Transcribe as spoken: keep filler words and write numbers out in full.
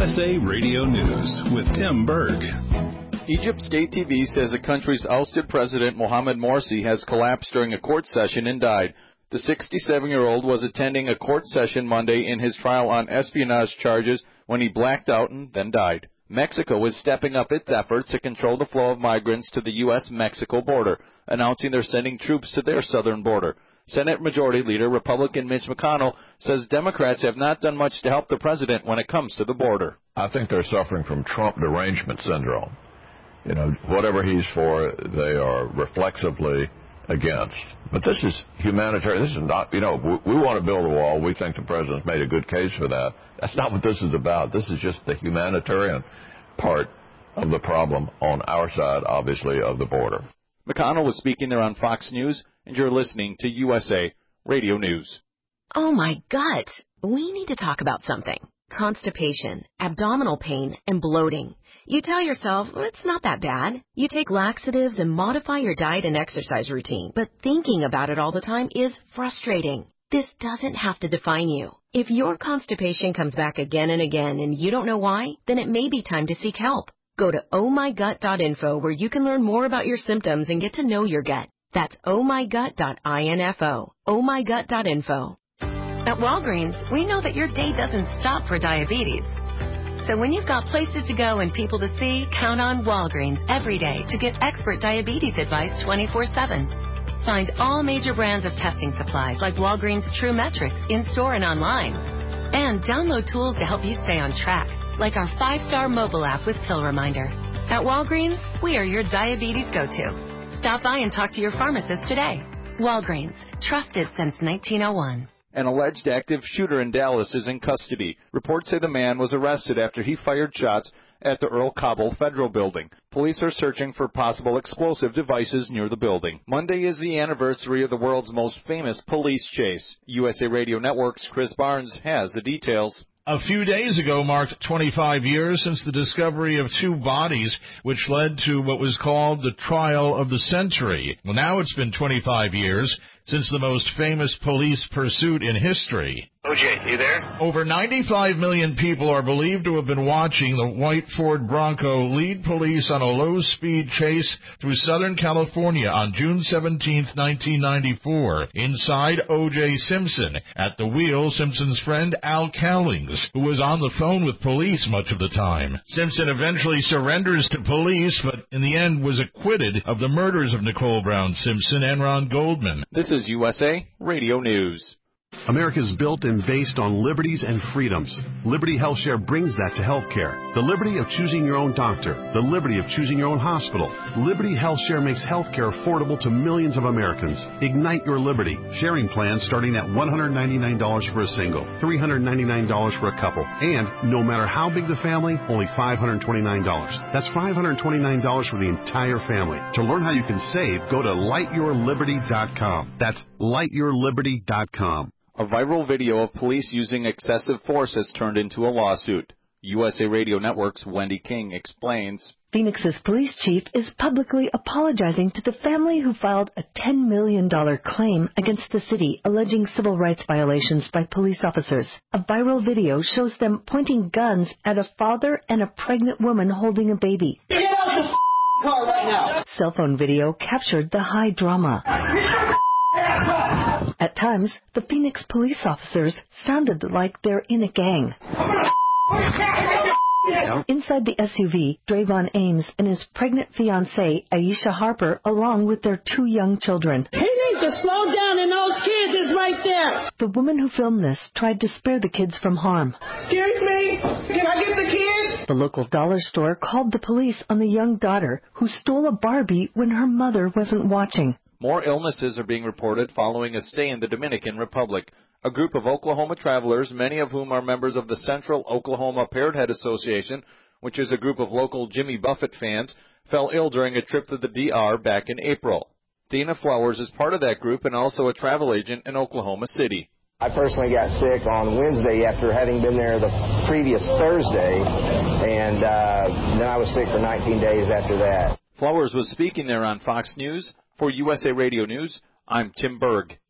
S A Radio News with Tim Berg. Egypt State T V says the country's ousted president Mohamed Morsi has collapsed during a court session and died. The sixty-seven-year-old was attending a court session Monday in his trial on espionage charges when he blacked out and then died. Mexico is stepping up its efforts to control the flow of migrants to the U S Mexico border, announcing they're sending troops to their southern border. Senate Majority Leader Republican Mitch McConnell says Democrats have not done much to help the president when it comes to the border. I think they're suffering from Trump derangement syndrome. You know, whatever he's for, they are reflexively against. But this is humanitarian. This is not, you know, we, we want to build a wall. We think the president's made a good case for that. That's not what this is about. This is just the humanitarian part of the problem on our side, obviously, of the border. McConnell was speaking there on Fox News, and you're listening to U S A Radio News. Oh, my gut. We need to talk about something. Constipation, abdominal pain, and bloating. You tell yourself, well, it's not that bad. You take laxatives and modify your diet and exercise routine, but thinking about it all the time is frustrating. This doesn't have to define you. If your constipation comes back again and again and you don't know why, then it may be time to seek help. Go to oh my gut dot info where you can learn more about your symptoms and get to know your gut. That's oh my gut dot info. oh my gut dot info. At Walgreens, we know that your day doesn't stop for diabetes. So when you've got places to go and people to see, count on Walgreens every day to get expert diabetes advice twenty-four seven. Find all major brands of testing supplies like Walgreens True Metrics in-store and online. And download tools to help you stay on track, like our five-star mobile app with Pill Reminder. At Walgreens, we are your diabetes go-to. Stop by and talk to your pharmacist today. Walgreens, trusted since nineteen oh one. An alleged active shooter in Dallas is in custody. Reports say the man was arrested after he fired shots at the Earl Cobble Federal Building. Police are searching for possible explosive devices near the building. Monday is the anniversary of the world's most famous police chase. U S A Radio Network's Chris Barnes has the details. A few days ago marked twenty-five years since the discovery of two bodies, which led to what was called the trial of the century. Well, now it's been twenty-five years since the most famous police pursuit in history. O J, you there? Over ninety-five million people are believed to have been watching the white Ford Bronco lead police on a low-speed chase through Southern California on June seventeenth, nineteen ninety-four. Inside, O J Simpson. At the wheel, Simpson's friend Al Cowlings, who was on the phone with police much of the time. Simpson eventually surrenders to police, but in the end was acquitted of the murders of Nicole Brown Simpson and Ron Goldman. This is U S A Radio News. America's built and based on liberties and freedoms. Liberty HealthShare brings that to healthcare. The liberty of choosing your own doctor. The liberty of choosing your own hospital. Liberty HealthShare makes healthcare affordable to millions of Americans. Ignite your liberty. Sharing plans starting at one hundred ninety-nine dollars for a single, three hundred ninety-nine dollars for a couple, and no matter how big the family, only five hundred twenty-nine dollars. That's five hundred twenty-nine dollars for the entire family. To learn how you can save, go to light your liberty dot com. That's light your liberty dot com. A viral video of police using excessive force has turned into a lawsuit. U S A Radio Network's Wendy King explains. Phoenix's police chief is publicly apologizing to the family who filed a ten million dollars claim against the city alleging civil rights violations by police officers. A viral video shows them pointing guns at a father and a pregnant woman holding a baby. Get out the f- car right now! Cell phone video captured the high drama. At times, the Phoenix police officers sounded like they're in a gang. Inside the S U V, Drayvon Ames and his pregnant fiancée, Aisha Harper, along with their two young children. He needs to slow down, and those kids is right there. The woman who filmed this tried to spare the kids from harm. Excuse me? Can I get the kids? The local dollar store called the police on the young daughter who stole a Barbie when her mother wasn't watching. More illnesses are being reported following a stay in the Dominican Republic. A group of Oklahoma travelers, many of whom are members of the Central Oklahoma Parrothead Association, which is a group of local Jimmy Buffett fans, fell ill during a trip to the D R back in April. Dana Flowers is part of that group and also a travel agent in Oklahoma City. I personally got sick on Wednesday after having been there the previous Thursday, and uh, then I was sick for nineteen days after that. Flowers was speaking there on Fox News. For U S A Radio News, I'm Tim Berg.